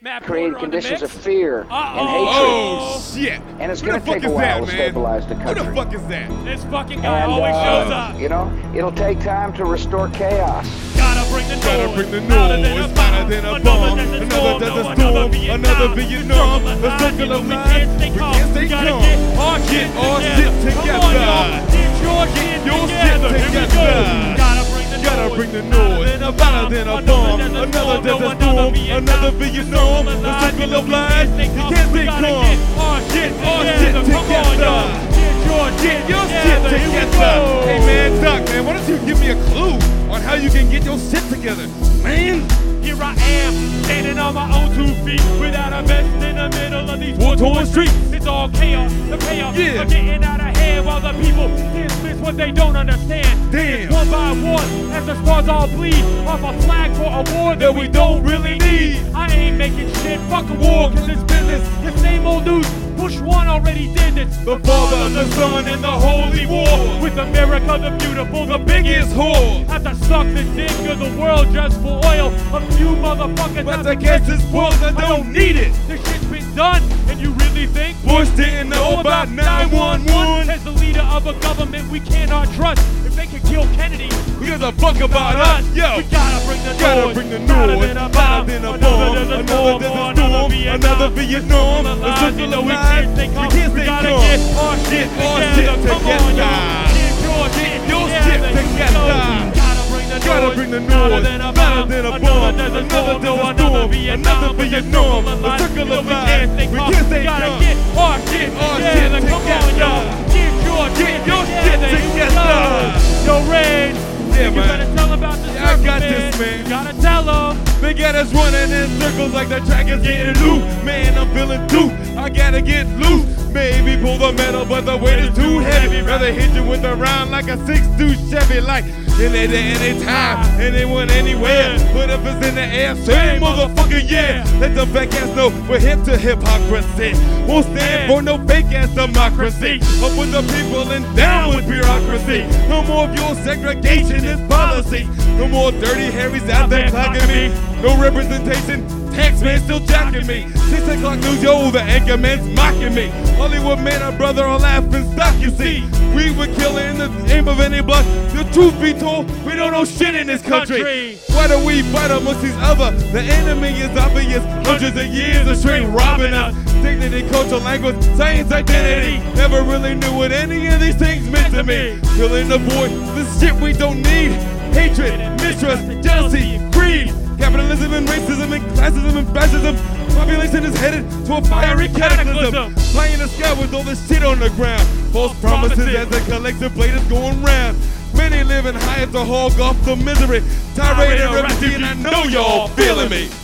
created conditions of fear and hatred. Oh, shit. And it's going to take a while to stabilize the country. Who the fuck is that? This fucking guy always shows up. You know, it'll take time to restore chaos. Gotta bring the noise. Hotter than a bomb. Another desert storm. Another Vietnam. A circle of lies. We can't stay calm. Get our shit together. Get your shit together. Gotta bring the noise. Hotter than a bomb. Another desert storm. Another Vietnam. A circle of lies. We can't stay calm. Get our shit together. Get your shit together. Hey man, Doc, man, why don't you give me a clue on how you can get your shit together, man? Here I am, standing on my own 2 feet, without a vest in the middle of these war-torn streets. It's all chaos, the payoff of getting out of hand, while the people dismiss what they don't understand. Damn. One by one, as the stars all bleed, off a flag for a war that we don't really need. I ain't making shit, fuck a war, cause it's business. The same old news, Bush 1 already did this. The Father, the Son, and the Holy War. With America the beautiful, the biggest whore. Have to suck the dick of the world just for oil. A few motherfuckers but I guess it's spoiled, I don't need it. This shit's been done, and you really think Bush didn't know about 911? As the leader of a government we cannot trust. If they could kill Kennedy, who gives a fuck about us? Yo, we gotta bring the noise. Hotter than a bomb. Another desert storm. Another Vietnam. A circle of lies. We can't stay calm. Get our shit together. Get your shit together. Gotta bring the noise. Hotter than a bomb. Another desert storm. Another Vietnam. A circle of lies. We can't stay calm. Get our shit together. Get your shit together. Yo, Rain. Yeah, you better tell them about this. I got this, man. You gotta tell them. They got us running in circles like the track is getting loose. Man, I'm feeling due. I gotta get loose. Maybe pull the metal, but the weight is too heavy. Rather hit you with a round like a 6'2" Chevy, like anytime, anyone, anywhere. Put up us in the air, say motherfucker, yeah. Let the fake ass know we're hip to hypocrisy. Won't stand for no fake ass democracy. Up with the people and down with bureaucracy. No more of your segregationist policy. No more dirty Harrys out there clocking me. No representation. Taxman still jacking me. 6 o'clock news, yo, the anchor man's mocking me. Hollywood man, our brother, are laughing stock, you see. We would kill in the aim of any block. The truth be told, we don't know shit in this country. Why do we fight amongst each other? The enemy is obvious. Hundreds of years of straight robbing us. Dignity, culture, language, science, identity. Never really knew what any of these things meant to me. Filling the void, this shit we don't need. Hatred, mistrust, jealousy, greed. Capitalism and racism and classism and fascism. Population is headed to a fiery cataclysm. Flying in the sky with all this shit on the ground. False promises as the collective blade is going round. Many live in hives to hog off the misery. Tirade and refugee, and I know y'all feeling me.